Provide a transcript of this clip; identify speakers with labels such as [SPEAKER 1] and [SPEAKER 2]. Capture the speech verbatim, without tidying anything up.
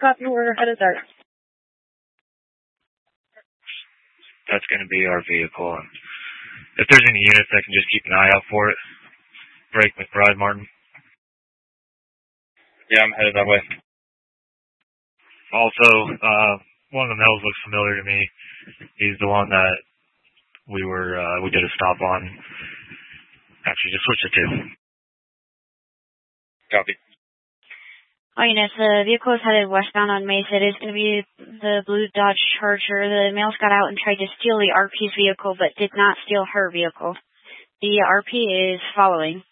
[SPEAKER 1] copy, we're headed there.
[SPEAKER 2] That's going to be our vehicle. And if there's any units that can just keep an eye out for it. Drake McBride, Martin.
[SPEAKER 3] Yeah, I'm headed that way.
[SPEAKER 2] Also, uh, one of the males looks familiar to me. He's the one that we were, uh, we did a stop on. Actually, just switch it to.
[SPEAKER 3] Copy.
[SPEAKER 1] All units, the vehicle is headed westbound on Mesa. It is going to be the blue Dodge Charger. The males got out and tried to steal the R P's vehicle, but did not steal her vehicle. The R P is following.